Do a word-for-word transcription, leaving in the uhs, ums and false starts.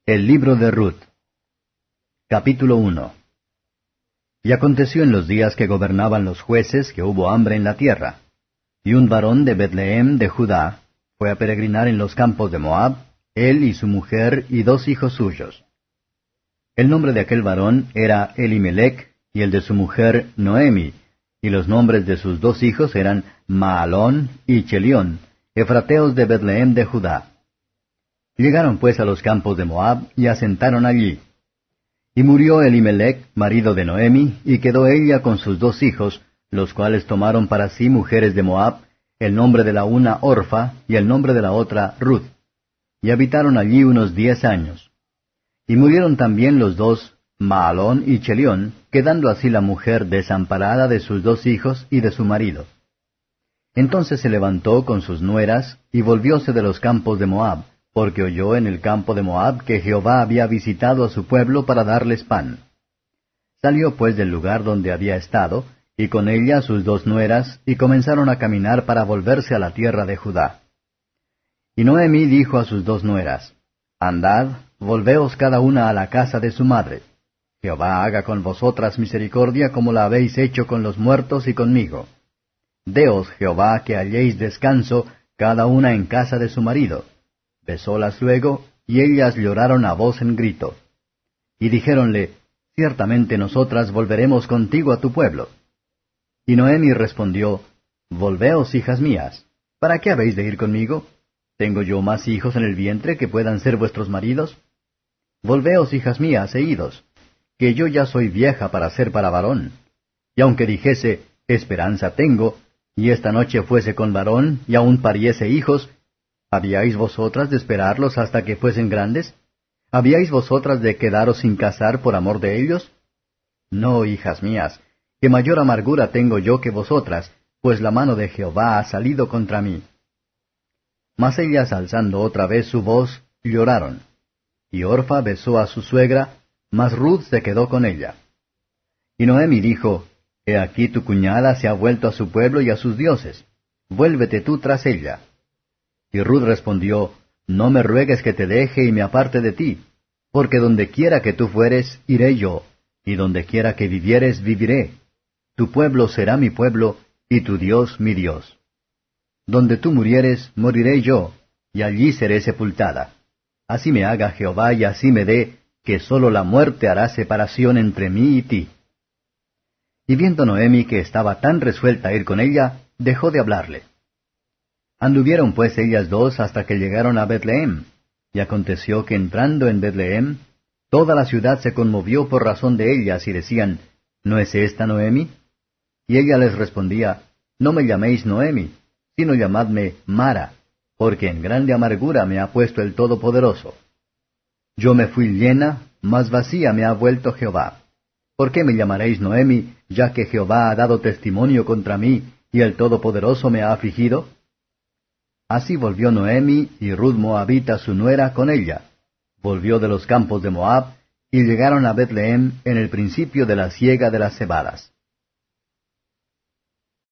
El libro de Ruth. Capítulo uno. Y aconteció en los días que gobernaban los jueces que hubo hambre en la tierra. Y un varón de Betlehem de Judá fue a peregrinar en los campos de Moab, él y su mujer y dos hijos suyos. El nombre de aquel varón era Elimelech, y el de su mujer Noemi, y los nombres de sus dos hijos eran Maalón y Chelión, efrateos de Betlehem de Judá. Llegaron pues a los campos de Moab, y asentaron allí. Y murió Elimelech, marido de Noemi, y quedó ella con sus dos hijos, los cuales tomaron para sí mujeres de Moab, el nombre de la una Orfa, y el nombre de la otra Ruth. Y habitaron allí unos diez años. Y murieron también los dos, Maalón y Chelión, quedando así la mujer desamparada de sus dos hijos y de su marido. Entonces se levantó con sus nueras, y volvióse de los campos de Moab, porque oyó en el campo de Moab que Jehová había visitado a su pueblo para darles pan. Salió pues del lugar donde había estado, y con ella sus dos nueras, y comenzaron a caminar para volverse a la tierra de Judá. Y Noemi dijo a sus dos nueras, Andad, volveos cada una a la casa de su madre. Jehová haga con vosotras misericordia como la habéis hecho con los muertos y conmigo. Deos Jehová que halléis descanso, cada una en casa de su marido. Besólas luego, y ellas lloraron a voz en grito. Y dijéronle, Ciertamente nosotras volveremos contigo a tu pueblo. Y Noemi respondió, Volveos, hijas mías, ¿para qué habéis de ir conmigo? ¿Tengo yo más hijos en el vientre que puedan ser vuestros maridos? Volveos, hijas mías, e idos, que yo ya soy vieja para ser para varón. Y aunque dijese, Esperanza tengo, y esta noche fuese con varón, y aun pariese hijos, ¿habíais vosotras de esperarlos hasta que fuesen grandes? ¿Habíais vosotras de quedaros sin casar por amor de ellos? No, hijas mías, que mayor amargura tengo yo que vosotras, pues la mano de Jehová ha salido contra mí. Mas ellas, alzando otra vez su voz, lloraron. Y Orfa besó a su suegra, mas Ruth se quedó con ella. Y Noemi dijo, He aquí tu cuñada se ha vuelto a su pueblo y a sus dioses. Vuélvete tú tras ella. Y Ruth respondió, No me ruegues que te deje y me aparte de ti, porque donde quiera que tú fueres, iré yo, y donde quiera que vivieres, viviré. Tu pueblo será mi pueblo, y tu Dios mi Dios. Donde tú murieres, moriré yo, y allí seré sepultada. Así me haga Jehová y así me dé, que sólo la muerte hará separación entre mí y ti. Y viendo Noemi que estaba tan resuelta a ir con ella, dejó de hablarle. Anduvieron pues ellas dos hasta que llegaron a Betlehem, y aconteció que entrando en Betlehem, toda la ciudad se conmovió por razón de ellas, y decían, ¿No es esta Noemi? Y ella les respondía, No me llaméis Noemi, sino llamadme Mara, porque en grande amargura me ha puesto el Todopoderoso. Yo me fui llena, mas vacía me ha vuelto Jehová. ¿Por qué me llamaréis Noemi, ya que Jehová ha dado testimonio contra mí, y el Todopoderoso me ha afligido? Así volvió Noemi y Ruth Moabita su nuera con ella. Volvió de los campos de Moab, y llegaron a Betlehem en el principio de la siega de las cebadas.